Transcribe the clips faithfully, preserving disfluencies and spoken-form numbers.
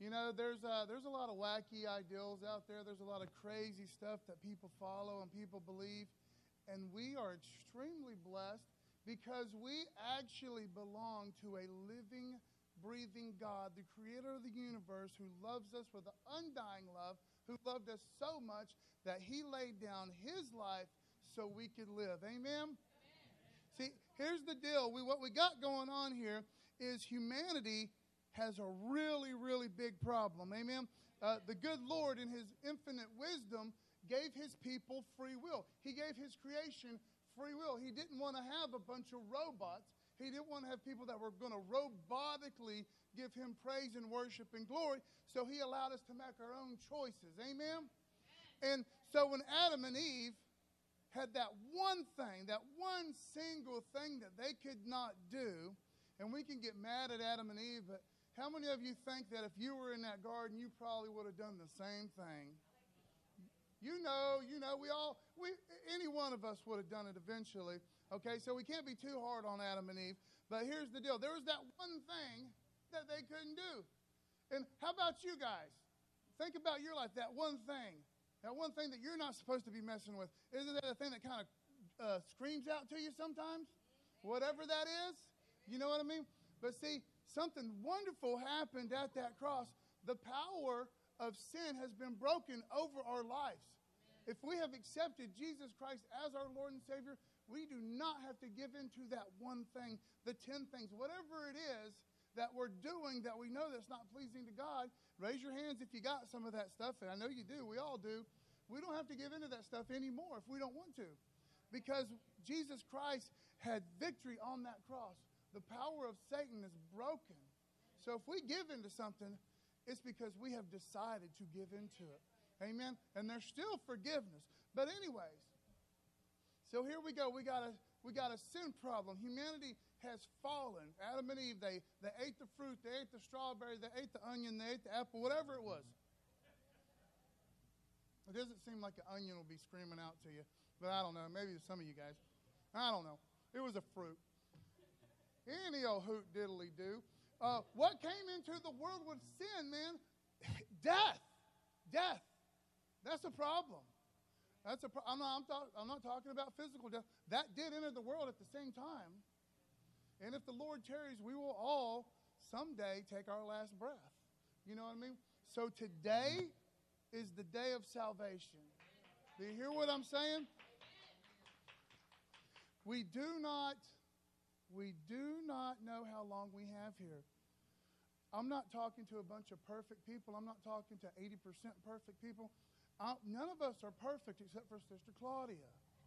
You know, there's uh, there's a lot of wacky ideals out there. There's a lot of crazy stuff that people follow and people believe. And we are extremely blessed because we actually belong to a living, breathing God, the creator of the universe, who loves us with an undying love, who loved us so much that he laid down his life so we could live. Amen? Amen. See, here's the deal. We, what we got going on here is humanity has a really, really big problem. Amen? Uh, the good Lord, in his infinite wisdom, gave his people free will. He gave his creation free will. He didn't want to have a bunch of robots. He didn't want to have people that were going to robotically give him praise and worship and glory. So he allowed us to make our own choices. Amen? And so when Adam and Eve had that one thing, that one single thing that they could not do, and we can get mad at Adam and Eve, but how many of you think that if you were in that garden, you probably would have done the same thing? You know, you know, we all, we, any one of us would have done it eventually. Okay, so we can't be too hard on Adam and Eve. But here's the deal. There was that one thing that they couldn't do. And how about you guys? Think about your life, that one thing. That one thing that you're not supposed to be messing with. Isn't that a thing that kind of uh, screams out to you sometimes? Whatever that is. You know what I mean? But see, something wonderful happened at that cross. The power of sin has been broken over our lives. If we have accepted Jesus Christ as our Lord and Savior, we do not have to give in to that one thing, the ten things, whatever it is that we're doing that we know that's not pleasing to God. Raise your hands if you got some of that stuff, and I know you do. We all do. We don't have to give into that stuff anymore if we don't want to, because Jesus Christ had victory on that cross. The power of Satan is broken. So if we give into something, it's because we have decided to give into it. Amen? And there's still forgiveness. But anyways, so here we go. We got a we got a sin problem. Humanity has fallen. Adam and Eve, they, they ate the fruit, they ate the strawberry, they ate the onion, they ate the apple, whatever it was. It doesn't seem like an onion will be screaming out to you, but I don't know. Maybe some of you guys. I don't know. It was a fruit. Any old hoot diddly do. Uh, what came into the world with sin, man? Death. Death. That's a problem. That's a pro- I'm, not, I'm, talk- I'm not talking about physical death. That did enter the world at the same time. And if the Lord tarries, we will all someday take our last breath. You know what I mean? So today is the day of salvation. Do you hear what I'm saying? We do not, we do not know how long we have here. I'm not talking to a bunch of perfect people. I'm not talking to eighty percent perfect people. I, none of us are perfect except for Sister Claudia.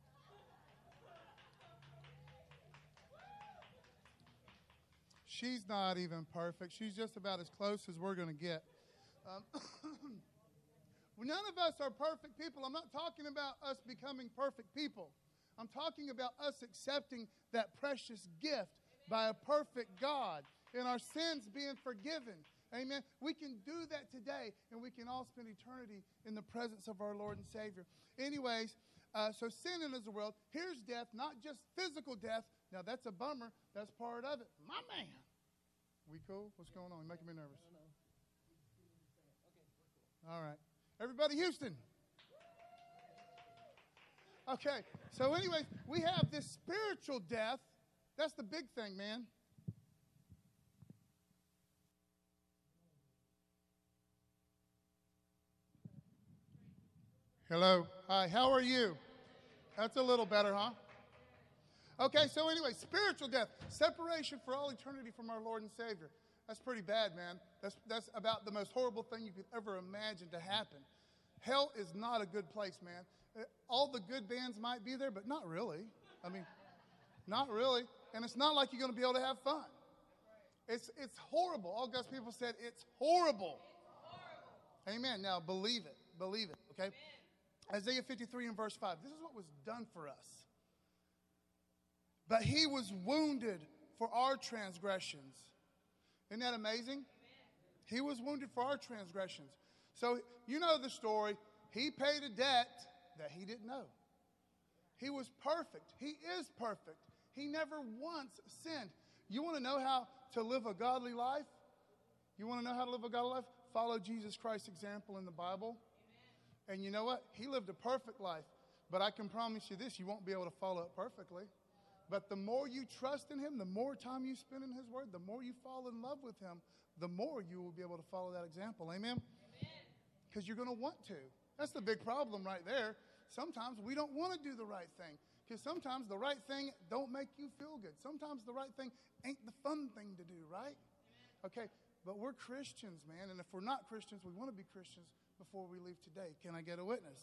She's not even perfect. She's just about as close as we're going to get. Um, none of us are perfect people. I'm not talking about us becoming perfect people. I'm talking about us accepting that precious gift by a perfect God and our sins being forgiven. Amen. We can do that today, and we can all spend eternity in the presence of our Lord and Savior. Anyways, uh, so sin enters the world. Here's death, not just physical death. Now, that's a bummer. That's part of it. My man. We cool? What's going on? You're making me nervous. All right. Everybody, Houston. Okay. So anyways, we have this spiritual death. That's the big thing, man. Hello. Hi. How are you? That's a little better, huh? Okay, so anyway, spiritual death, separation for all eternity from our Lord and Savior. That's pretty bad, man. That's, that's about the most horrible thing you could ever imagine to happen. Hell is not a good place, man. Uh, All the good bands might be there, but not really. I mean, not really. And it's not like you're going to be able to have fun. It's, it's horrible. All God's people said it's horrible. Amen. Now, believe it. Believe it, okay? Isaiah fifty-three and verse five. This is what was done for us. But he was wounded for our transgressions. Isn't that amazing? Amen. He was wounded for our transgressions. So you know the story. He paid a debt that he didn't know. He was perfect. He is perfect. He never once sinned. You want to know how to live a godly life? You want to know how to live a godly life? follow Jesus Christ's example in the Bible. And you know what? He lived a perfect life. But I can promise you this, you won't be able to follow it perfectly. But the more you trust in him, the more time you spend in his word, the more you fall in love with him, the more you will be able to follow that example. Amen? Because you're going to want to. That's the big problem right there. Sometimes we don't want to do the right thing. Because sometimes the right thing don't make you feel good. Sometimes the right thing ain't the fun thing to do, right? Okay, but we're Christians, man. And if we're not Christians, we want to be Christians before we leave today. Can I get a witness?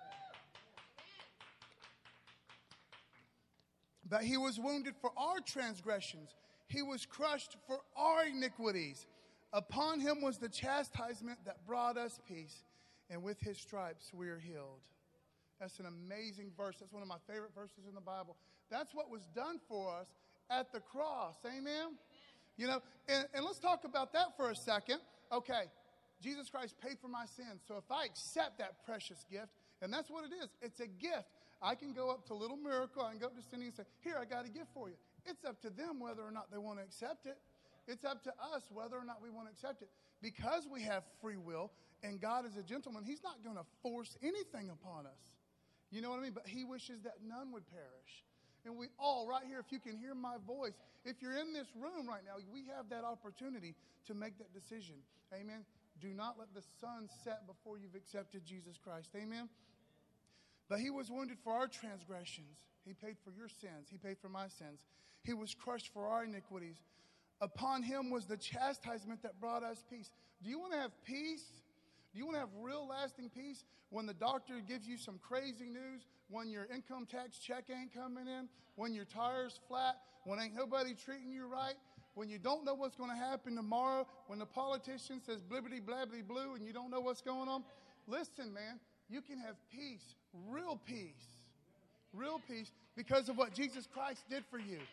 But he was wounded for our transgressions. He was crushed for our iniquities. Upon him was the chastisement that brought us peace. And with his stripes we are healed. That's an amazing verse. That's one of my favorite verses in the Bible. That's what was done for us at the cross. Amen? Amen. You know, and, and let's talk about that for a second. Okay, Jesus Christ paid for my sins. So if I accept that precious gift, and that's what it is, it's a gift. I can go up to Little Miracle, I can go up to Cindy and say, here, I got a gift for you. It's up to them whether or not they want to accept it. It's up to us whether or not we want to accept it. Because we have free will, and God is a gentleman, he's not going to force anything upon us. You know what I mean? But he wishes that none would perish. And we all, right here, if you can hear my voice, if you're in this room right now, we have that opportunity to make that decision. Amen? Do not let the sun set before you've accepted Jesus Christ. Amen? But he was wounded for our transgressions. He paid for your sins. He paid for my sins. He was crushed for our iniquities. Upon him was the chastisement that brought us peace. Do you want to have peace? Do you want to have real lasting peace when the doctor gives you some crazy news, when your income tax check ain't coming in, when your tire's flat, when ain't nobody treating you right, when you don't know what's going to happen tomorrow, when the politician says blibbity blabbity blue and you don't know what's going on? Listen, man, you can have peace, real peace, real peace because of what Jesus Christ did for you.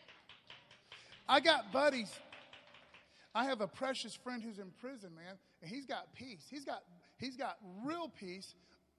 I got buddies. I have a precious friend who's in prison, man, and he's got peace. He's got he's got real peace.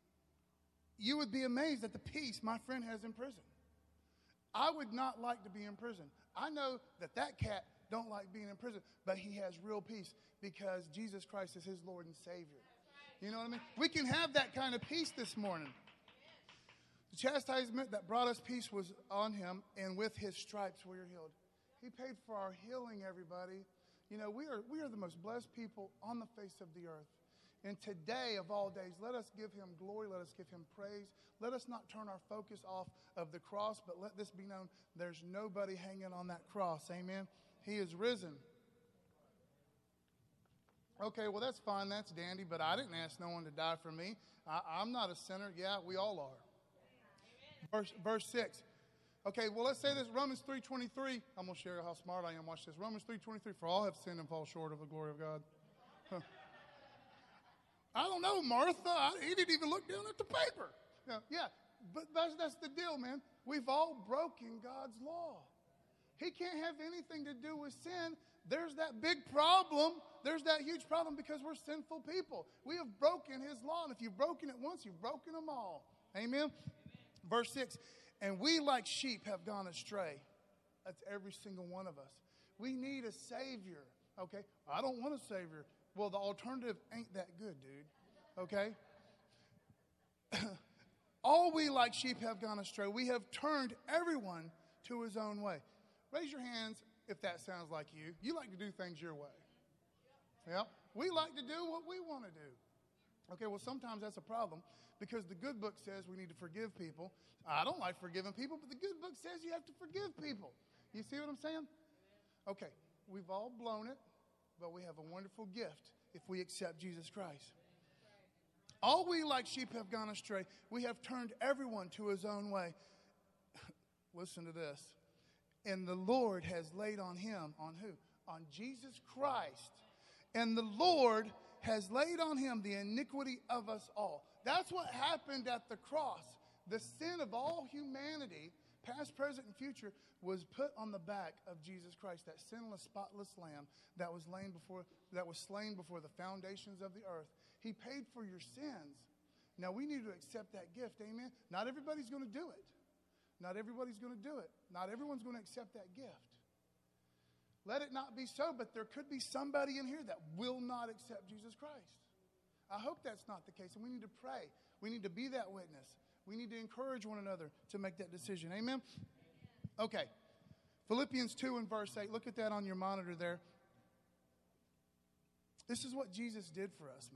You would be amazed at the peace my friend has in prison. I would not like to be in prison. I know that that cat don't like being in prison, but he has real peace because Jesus Christ is his Lord and Savior. You know what I mean? We can have that kind of peace this morning. The chastisement that brought us peace was on him, and with his stripes we are healed. He paid for our healing, everybody. You know, we are we are the most blessed people on the face of the earth. And today of all days, let us give him glory. Let us give him praise. Let us not turn our focus off of the cross, but let this be known. There's nobody hanging on that cross. Amen. He is risen. Okay, well, that's fine. That's dandy, but I didn't ask no one to die for me. I, I'm not a sinner. Yeah, we all are. Verse, verse six. Okay, well, let's say this, Romans three twenty-three. I'm going to share how smart I am. Watch this. Romans three twenty-three, for all have sinned and fall short of the glory of God. Huh. I don't know, Martha. I, he didn't even look down at the paper. Yeah, yeah, but that's, that's the deal, man. We've all broken God's law. He can't have anything to do with sin. There's that big problem. There's that huge problem because we're sinful people. We have broken his law, and if you've broken it once, you've broken them all. Amen? Amen. Verse six. And we like sheep have gone astray. That's every single one of us. We need a Savior, okay? I don't want a Savior. Well, the alternative ain't that good, dude, okay? All we like sheep have gone astray. We have turned everyone to his own way. Raise your hands if that sounds like you. You like to do things your way. Yep. We like to do what we want to do. Okay, well, sometimes that's a problem because the good book says we need to forgive people. I don't like forgiving people, but the good book says you have to forgive people. You see what I'm saying? Okay, we've all blown it, but we have a wonderful gift if we accept Jesus Christ. All we like sheep have gone astray. We have turned everyone to his own way. Listen to this. And the Lord has laid on him, on who? On Jesus Christ. And the Lord has laid on him the iniquity of us all. That's what happened at the cross. The sin of all humanity, past, present, and future, was put on the back of Jesus Christ, that sinless, spotless lamb that was slain before, that was slain before the foundations of the earth. He paid for your sins. Now we need to accept that gift, amen? Not everybody's going to do it. Not everybody's going to do it. Not everyone's going to accept that gift. Let it not be so, but there could be somebody in here that will not accept Jesus Christ. I hope that's not the case. And we need to pray. We need to be that witness. We need to encourage one another to make that decision. Amen? Okay. Philippians two and verse eight. Look at that on your monitor there. This is what Jesus did for us,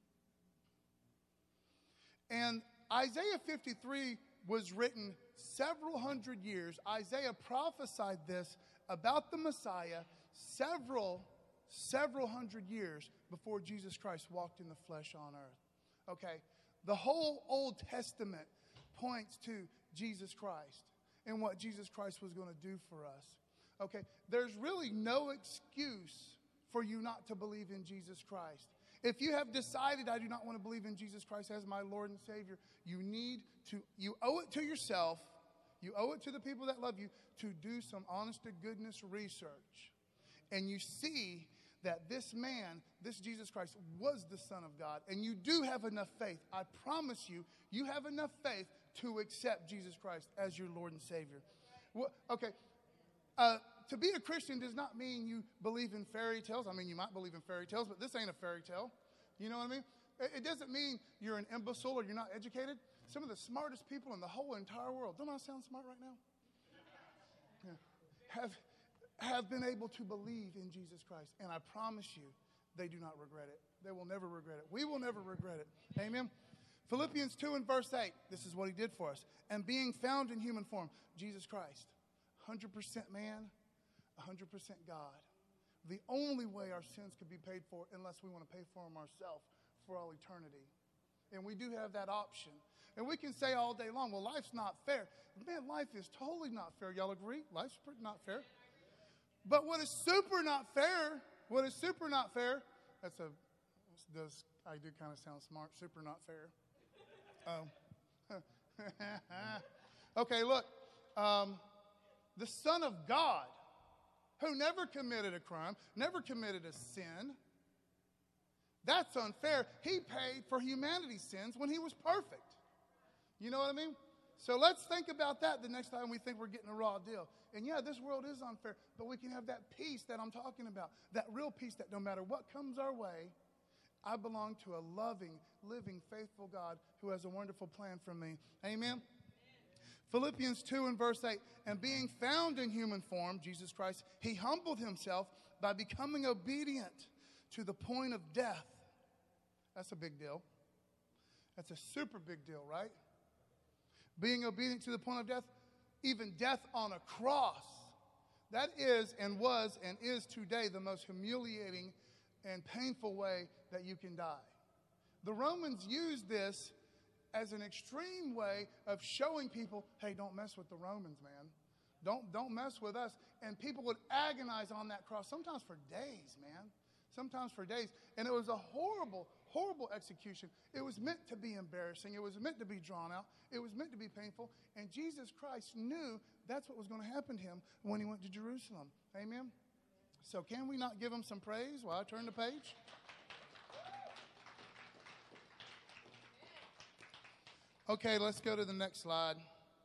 man. And Isaiah fifty-three was written several hundred years. Isaiah prophesied this about the Messiah several, several hundred years before Jesus Christ walked in the flesh on earth. Okay? The whole Old Testament points to Jesus Christ and what Jesus Christ was going to do for us. Okay? There's really no excuse for you not to believe in Jesus Christ. If you have decided, I do not want to believe in Jesus Christ as my Lord and Savior, you need to, you owe it to yourself, you owe it to the people that love you to do some honest to goodness research. And you see that this man, this Jesus Christ, was the Son of God. And you do have enough faith. I promise you, you have enough faith to accept Jesus Christ as your Lord and Savior. Well, okay. Uh, to be a Christian does not mean you believe in fairy tales. I mean, you might believe in fairy tales, but this ain't a fairy tale. You know what I mean? It doesn't mean you're an imbecile or you're not educated. Some of the smartest people in the whole entire world, don't I sound smart right now? Yeah. Have, have been able to believe in Jesus Christ. And I promise you, they do not regret it. They will never regret it. We will never regret it. Amen? Philippians two and verse eight, this is what he did for us. And being found in human form, Jesus Christ, one hundred percent man, one hundred percent God. The only way our sins could be paid for, unless we want to pay for them ourselves for all eternity. And we do have that option. And we can say all day long, well, life's not fair. Man, life is totally not fair. Y'all agree? Life's pretty not fair. But what is super not fair, what is super not fair, that's a, does, I do kind of sound smart, super not fair. Um, okay, look, um, the Son of God, who never committed a crime, never committed a sin, that's unfair. He paid for humanity's sins when he was perfect. You know what I mean? So let's think about that the next time we think we're getting a raw deal. And yeah, this world is unfair, but we can have that peace that I'm talking about, that real peace that no matter what comes our way, I belong to a loving, living, faithful God who has a wonderful plan for me. Amen? Amen. Philippians two and verse eight, and being found in human form, Jesus Christ, he humbled himself by becoming obedient to the point of death. That's a big deal. That's a super big deal, right? Being obedient to the point of death, even death on a cross. That is and was and is today the most humiliating and painful way that you can die. The Romans used this as an extreme way of showing people, hey, don't mess with the Romans, man. Don't, don't mess with us. And people would agonize on that cross, sometimes for days, man. Sometimes for days. And it was a horrible, horrible execution. It was meant to be embarrassing. It was meant to be drawn out. It was meant to be painful. And Jesus Christ knew that's what was going to happen to him when he went to Jerusalem. Amen? So can we not give him some praise while I turn the page? Okay, let's go to the next slide.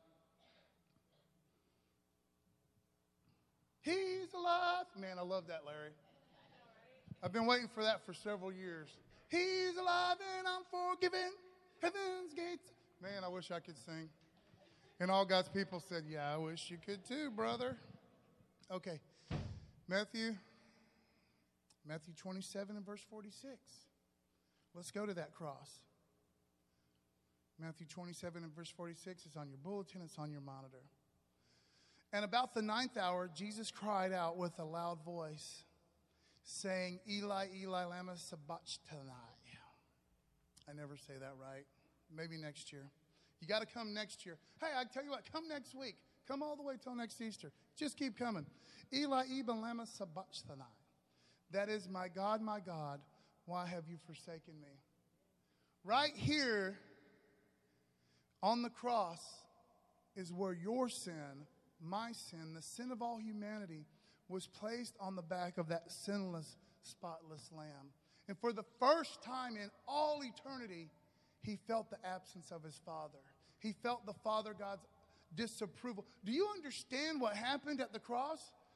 He's alive. Man, I love that, Larry. I've been waiting for that for several years. He's alive and I'm forgiven. Heaven's gates. Man, I wish I could sing. And all God's people said, yeah, I wish you could too, brother. Okay. Matthew, Matthew twenty-seven and verse forty-six. Let's go to that cross. Matthew twenty-seven and verse forty-six. It's on your bulletin. It's on your monitor. And about the ninth hour, Jesus cried out with a loud voice, saying, Eli, Eli, lama sabachthani. I never say that right. Maybe next year. You got to come next year. Hey, I tell you what, come next week. Come all the way till next Easter. Just keep coming. Eli, Eli, lama sabachthani. That is, my God, my God, why have you forsaken me? Right here on the cross is where your sin, my sin, the sin of all humanity, was placed on the back of that sinless, spotless lamb. And for the first time in all eternity, he felt the absence of his Father. He felt the Father God's disapproval. Do you understand what happened at the cross?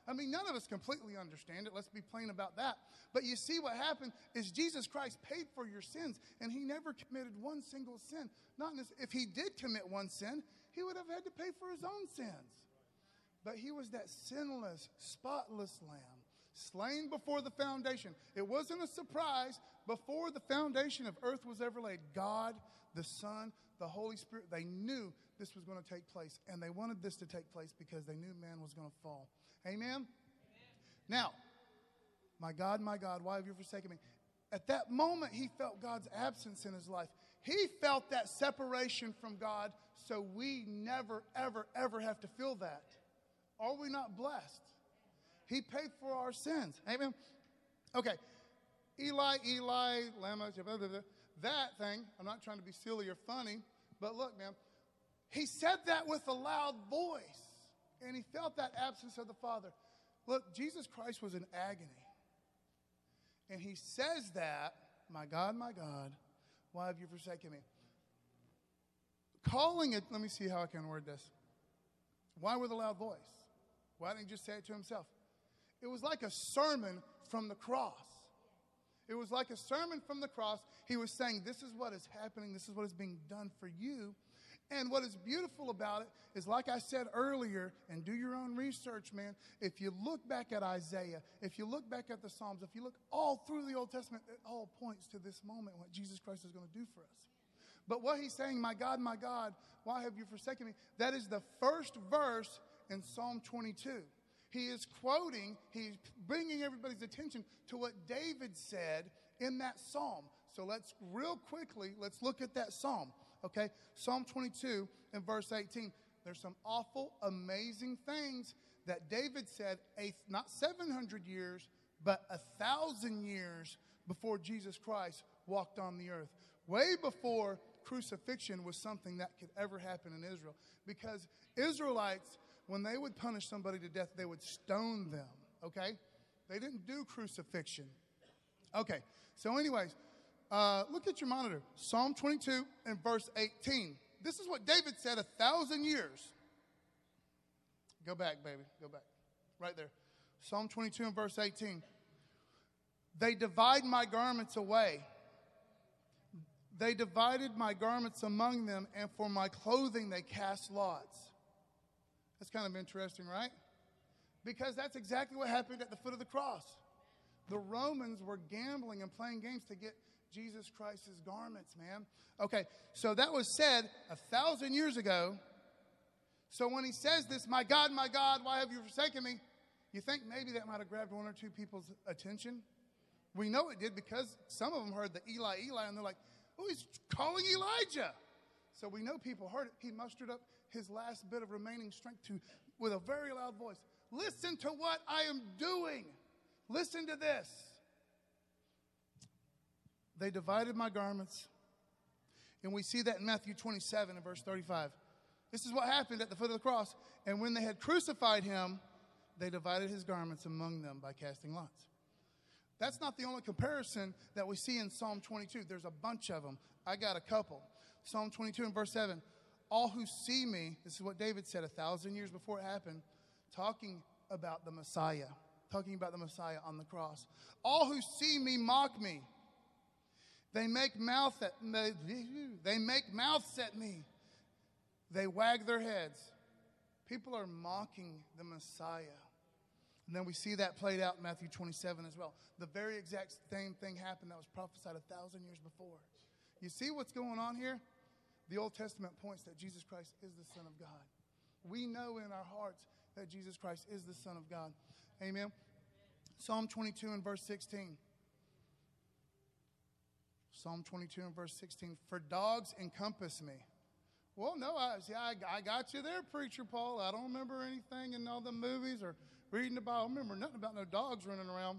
I mean, none of us completely understand it. Let's be plain about that. But you see, what happened is Jesus Christ paid for your sins, and he never committed one single sin. Not in his, if he did commit one sin, he would have had to pay for his own sins. But he was that sinless, spotless lamb, slain before the foundation. It wasn't a surprise. Before the foundation of earth was ever laid, God, the Son, the Holy Spirit, they knew this was going to take place. And they wanted this to take place because they knew man was going to fall. Amen? Amen? Now, my God, my God, why have you forsaken me? At that moment, he felt God's absence in his life. He felt that separation from God, so we never, ever, ever have to feel that. Are we not blessed? He paid for our sins. Amen? Okay. Eli, Eli, Lama, that thing, I'm not trying to be silly or funny, but look, man, he said that with a loud voice, and he felt that absence of the Father. Look, Jesus Christ was in agony, and he says that, my God, my God, why have you forsaken me? Calling it, let me see how I can word this. Why with a loud voice? Why didn't he just say it to himself? It was like a sermon from the cross. It was like a sermon from the cross. He was saying, this is what is happening. This is what is being done for you. And what is beautiful about it is, like I said earlier, and do your own research, man. If you look back at Isaiah, if you look back at the Psalms, if you look all through the Old Testament, it all points to this moment, what Jesus Christ is going to do for us. But what he's saying, my God, my God, why have you forsaken me? That is the first verse in Psalm twenty-two. He is quoting, he's bringing everybody's attention to what David said in that psalm. So let's real quickly, let's look at that psalm, okay? Psalm twenty-two and verse eighteen. There's some awful, amazing things that David said, a, not seven hundred years, but a thousand years before Jesus Christ walked on the earth. Way before crucifixion was something that could ever happen in Israel. Because Israelites, when they would punish somebody to death, they would stone them, okay? They didn't do crucifixion. Okay, so anyways, uh, look at your monitor. Psalm twenty-two and verse eighteen. This is what David said a thousand years. Go back, baby, go back. Right there. Psalm twenty-two and verse eighteen. They divide my garments away. They divided my garments among them, and for my clothing they cast lots. That's kind of interesting, right? Because that's exactly what happened at the foot of the cross. The Romans were gambling and playing games to get Jesus Christ's garments, man. Okay, so that was said a thousand years ago. So when he says this, my God, my God, why have you forsaken me? You think maybe that might have grabbed one or two people's attention? We know it did, because some of them heard the Eli, Eli, and they're like, oh, he's calling Elijah. So we know people heard it. He mustered up his last bit of remaining strength to, with a very loud voice, listen to what I am doing. Listen to this. They divided my garments. And we see that in Matthew twenty-seven and verse thirty-five. This is what happened at the foot of the cross. And when they had crucified him, they divided his garments among them by casting lots. That's not the only comparison that we see in Psalm twenty-two. There's a bunch of them. I got a couple. Psalm twenty-two and verse seven. All who see me, this is what David said a thousand years before it happened, talking about the Messiah, talking about the Messiah on the cross. All who see me mock me. They make mouth at they, they make mouths at me. They wag their heads. People are mocking the Messiah. And then we see that played out in Matthew twenty-seven as well. The very exact same thing happened that was prophesied a thousand years before. You see what's going on here? The Old Testament points that Jesus Christ is the Son of God. We know in our hearts that Jesus Christ is the Son of God. Amen. Psalm twenty-two and verse sixteen. Psalm twenty-two and verse sixteen. For dogs encompass me. Well, no, I, see, I, I got you there, Preacher Paul. I don't remember anything in all the movies or reading the Bible. I remember nothing about no dogs running around.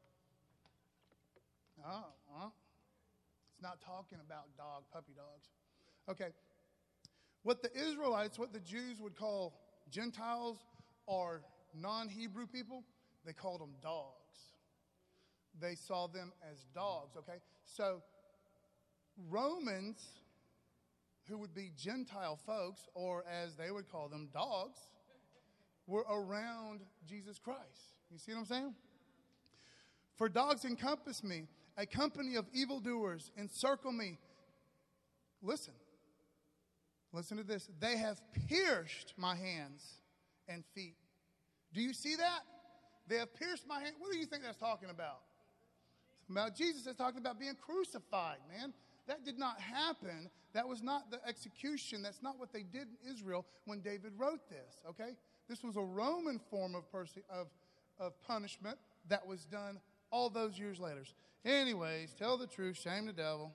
Oh, well, it's not talking about dog, puppy dogs. Okay. What the Israelites, what the Jews would call Gentiles or non-Hebrew people, they called them dogs. They saw them as dogs, okay? So Romans, who would be Gentile folks, or as they would call them, dogs, were around Jesus Christ. You see what I'm saying? For dogs encompass me, a company of evildoers encircle me. Listen. Listen to this. They have pierced my hands and feet. Do you see that? They have pierced my hand. What do you think that's talking about? About Jesus. It's talking about being crucified, man. That did not happen. That was not the execution. That's not what they did in Israel when David wrote this, okay? This was a Roman form of, perse- of, of punishment that was done all those years later. Anyways, tell the truth, shame the devil.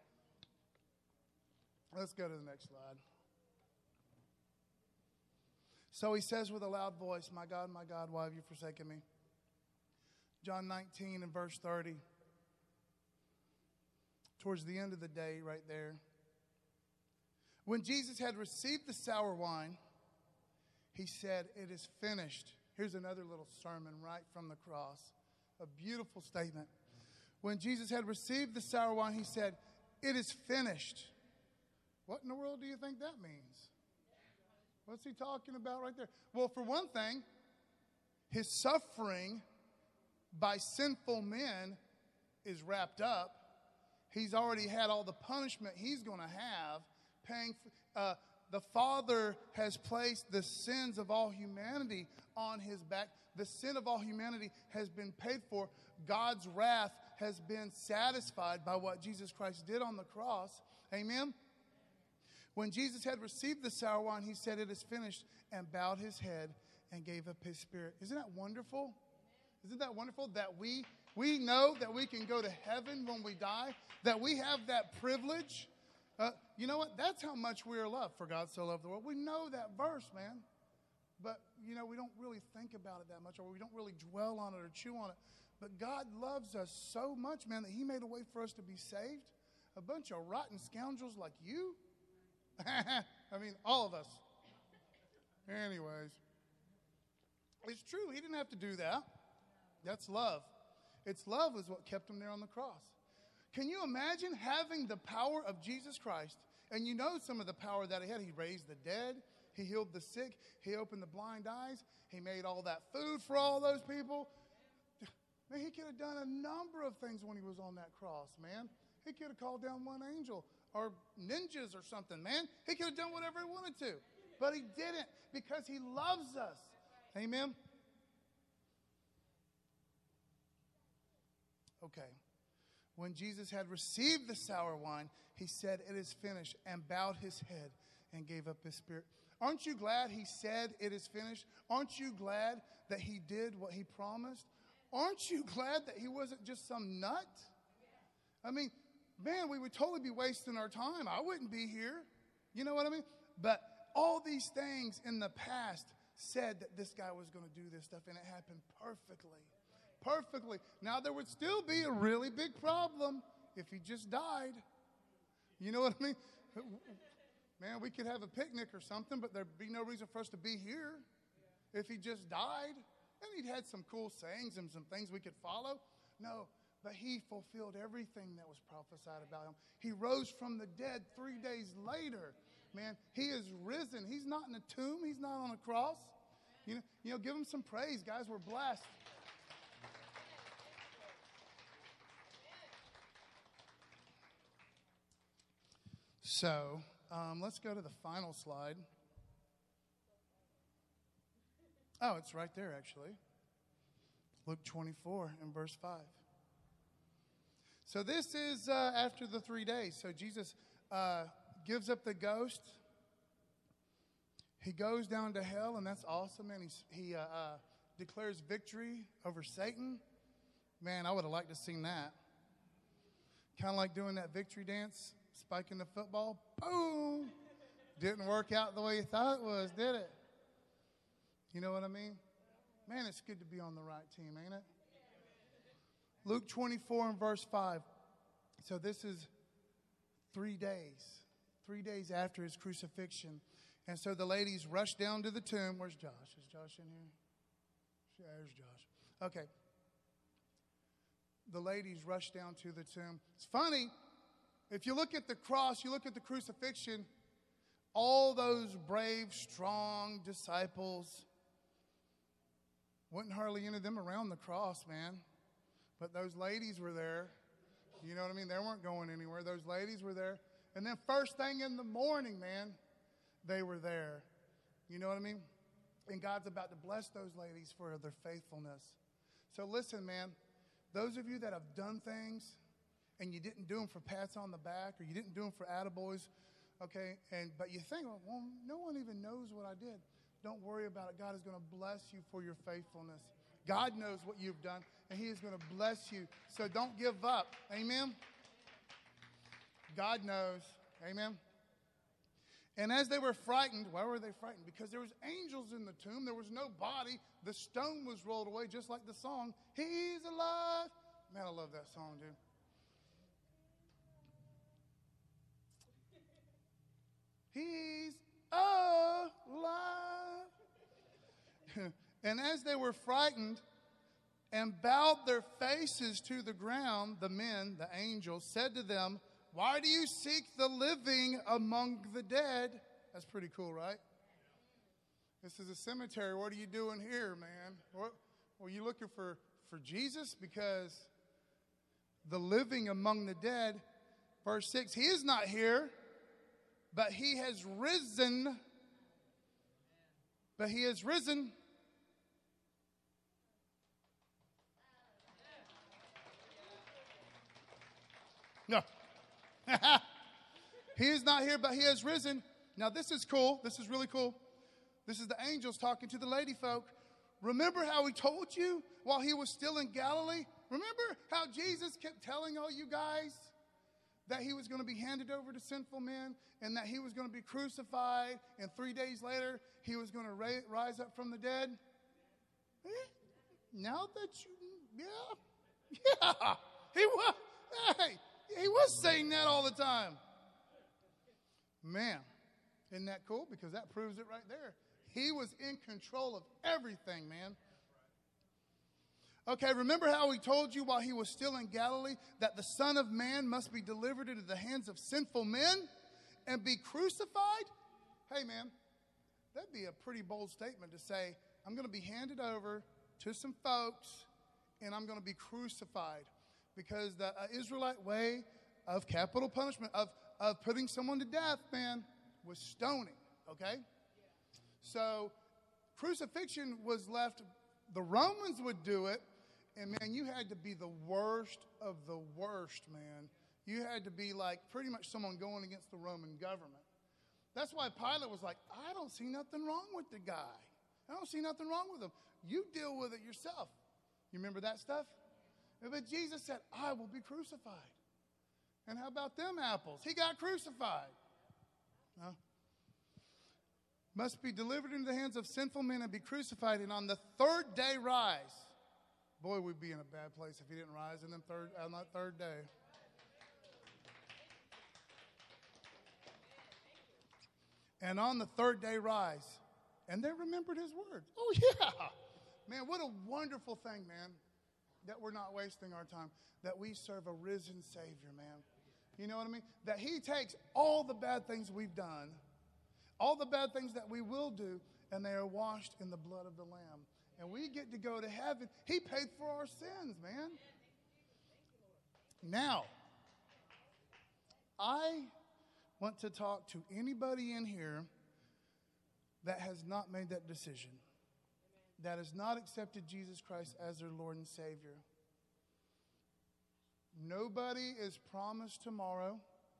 Let's go to the next slide. So he says with a loud voice, my God, my God, why have you forsaken me? John nineteen and verse thirty. Towards the end of the day, right there. When Jesus had received the sour wine, he said, it is finished. Here's another little sermon right from the cross. A beautiful statement. When Jesus had received the sour wine, he said, it is finished. What in the world do you think that means? What's he talking about right there? Well, for one thing, his suffering by sinful men is wrapped up. He's already had all the punishment he's going to have. Paying for, uh, the Father has placed the sins of all humanity on his back. The sin of all humanity has been paid for. God's wrath has been satisfied by what Jesus Christ did on the cross. Amen? When Jesus had received the sour wine, he said, it is finished, and bowed his head and gave up his spirit. Isn't that wonderful? Isn't that wonderful that we, we know that we can go to heaven when we die, that we have that privilege? Uh, you know what? That's how much we are loved. For God so loved the world. We know that verse, man. But, you know, we don't really think about it that much, or we don't really dwell on it or chew on it. But God loves us so much, man, that he made a way for us to be saved. A bunch of rotten scoundrels like you. I mean, all of us. Anyways. It's true. He didn't have to do that. That's love. It's love is what kept him there on the cross. Can you imagine having the power of Jesus Christ? And you know some of the power that he had. He raised the dead. He healed the sick. He opened the blind eyes. He made all that food for all those people. Man, he could have done a number of things when he was on that cross, man. He could have called down one angel or ninjas or something, man. He could have done whatever he wanted to. But he didn't because he loves us. Amen? Okay. When Jesus had received the sour wine, he said, it is finished, and bowed his head and gave up his spirit. Aren't you glad he said it is finished? Aren't you glad that he did what he promised? Aren't you glad that he wasn't just some nut? I mean, man, we would totally be wasting our time. I wouldn't be here. You know what I mean? But all these things in the past said that this guy was going to do this stuff, and it happened perfectly. Perfectly. Now, there would still be a really big problem if he just died. You know what I mean? Man, we could have a picnic or something, but there'd be no reason for us to be here if he just died. And he'd had some cool sayings and some things we could follow. No, but he fulfilled everything that was prophesied about him. He rose from the dead three days later. Man, he is risen. He's not in a tomb. He's not on a cross. You know, you know, give him some praise, guys. We're blessed. So, um, let's go to the final slide. Oh, it's right there, actually. Luke twenty-four and verse five. So this is uh, after the three days. So Jesus uh, gives up the ghost. He goes down to hell, and that's awesome. And he's, he uh, uh, declares victory over Satan. Man, I would have liked to have seen that. Kind of like doing that victory dance, spiking the football. Boom! Didn't work out the way you thought it was, did it? You know what I mean? Man, it's good to be on the right team, ain't it? Luke twenty-four and verse five. So this is three days. Three days after his crucifixion. And so the ladies rush down to the tomb. Where's Josh? Is Josh in here? There's Josh. Okay. The ladies rush down to the tomb. It's funny. If you look at the cross, you look at the crucifixion, all those brave, strong disciples, Wasn't hardly any of them around the cross, man. But those ladies were there. You know what I mean? They weren't going anywhere. Those ladies were there. And then first thing in the morning, man, they were there. You know what I mean? And God's about to bless those ladies for their faithfulness. So listen, man, those of you that have done things and you didn't do them for pats on the back or you didn't do them for attaboys, okay, and but you think, well, no one even knows what I did. Don't worry about it. God is going to bless you for your faithfulness. God knows what you've done, and he is going to bless you. So don't give up. Amen? God knows. Amen? And as they were frightened, why were they frightened? Because there was angels in the tomb. There was no body. The stone was rolled away, just like the song, He's Alive. Man, I love that song, dude. He's alive. And as they were frightened and bowed their faces to the ground, the men, the angels, said to them, why do you seek the living among the dead? That's pretty cool, right? This is a cemetery. What are you doing here, man? What, were you looking for, for Jesus? Because the living among the dead, verse six, he is not here, but he has risen. But he has risen. No. He is not here, but he has risen. Now, this is cool. This is really cool. This is the angels talking to the lady folk. Remember how he told you while he was still in Galilee? Remember how Jesus kept telling all you guys that he was going to be handed over to sinful men and that he was going to be crucified and three days later he was going to ra- rise up from the dead? Eh? Now that you, yeah, yeah, he was, hey, he was saying that all the time. Man, isn't that cool? Because that proves it right there. He was in control of everything, man. Okay, remember how he told you while he was still in Galilee that the Son of Man must be delivered into the hands of sinful men and be crucified? Hey, man, that'd be a pretty bold statement to say, I'm going to be handed over to some folks and I'm going to be crucified. Because the uh, Israelite way of capital punishment, of, of putting someone to death, man, was stoning, okay? So crucifixion was left, the Romans would do it, and man, you had to be the worst of the worst, man. You had to be like pretty much someone going against the Roman government. That's why Pilate was like, I don't see nothing wrong with the guy. I don't see nothing wrong with him. You deal with it yourself. You remember that stuff? But Jesus said, I will be crucified. And how about them apples? He got crucified. Huh? Must be delivered into the hands of sinful men and be crucified, and on the third day rise. Boy, we'd be in a bad place if he didn't rise in the third, on that third day. And on the third day rise. And they remembered his words. Oh, yeah. Man, what a wonderful thing, man. That we're not wasting our time, that we serve a risen Savior, man. You know what I mean? That he takes all the bad things we've done, all the bad things that we will do, and they are washed in the blood of the Lamb. And we get to go to heaven. He paid for our sins, man. Now, I want to talk to anybody in here that has not made that decision, that has not accepted Jesus Christ as their Lord and Savior. Nobody is promised tomorrow.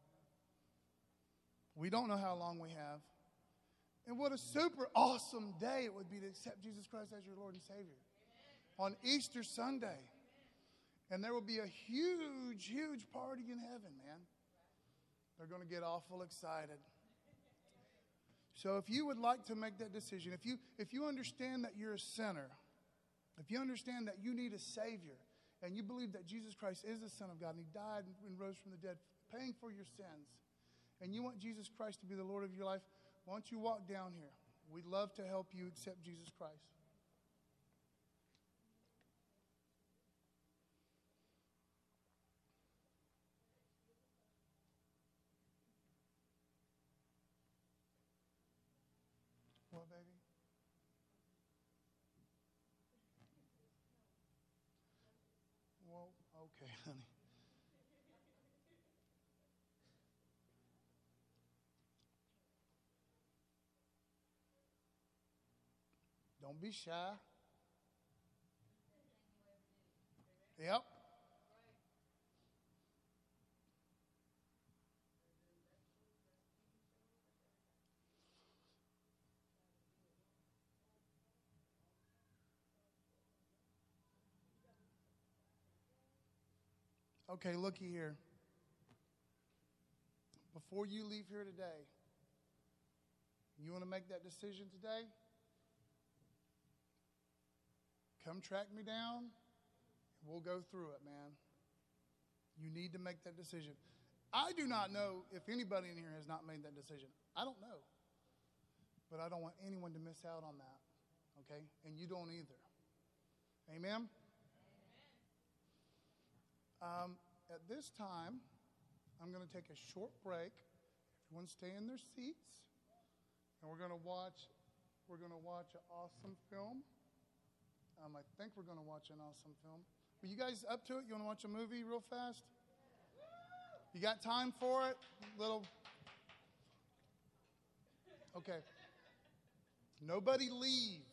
We don't know how long we have. And what a super awesome day it would be to accept Jesus Christ as your Lord and Savior on Easter Sunday. And there will be a huge, huge party in heaven, man. They're going to get awful excited. So if you would like to make that decision, if you if you understand that you're a sinner, if you understand that you need a Savior, and you believe that Jesus Christ is the Son of God, and he died and rose from the dead, paying for your sins, and you want Jesus Christ to be the Lord of your life, why don't you walk down here? We'd love to help you accept Jesus Christ. What, baby? Okay, honey. Don't be shy. Yep. Okay, looky here. Before you leave here today, you want to make that decision today? Come track me down. We'll go through it, man. You need to make that decision. I do not know if anybody in here has not made that decision. I don't know. But I don't want anyone to miss out on that. Okay? And you don't either. Amen? Um, at this time, I'm going to take a short break. Everyone stay in their seats. And we're going to watch, we're going to watch an awesome film. Um, I think we're going to watch an awesome film. Are you guys up to it? You want to watch a movie real fast? You got time for it? Little. Okay. Nobody leave.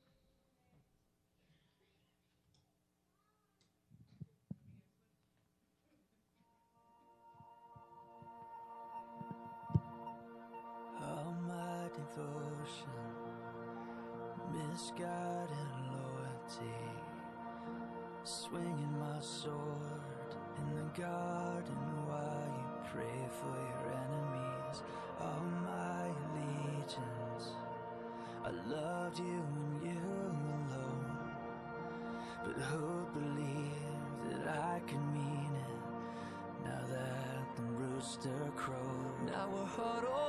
All my devotion, misguided loyalty, swinging my sword in the garden while you pray for your enemies. All my allegiance, I loved you and you alone, but who'd believe that I could mean it now that the rooster crowed? Now we're huddled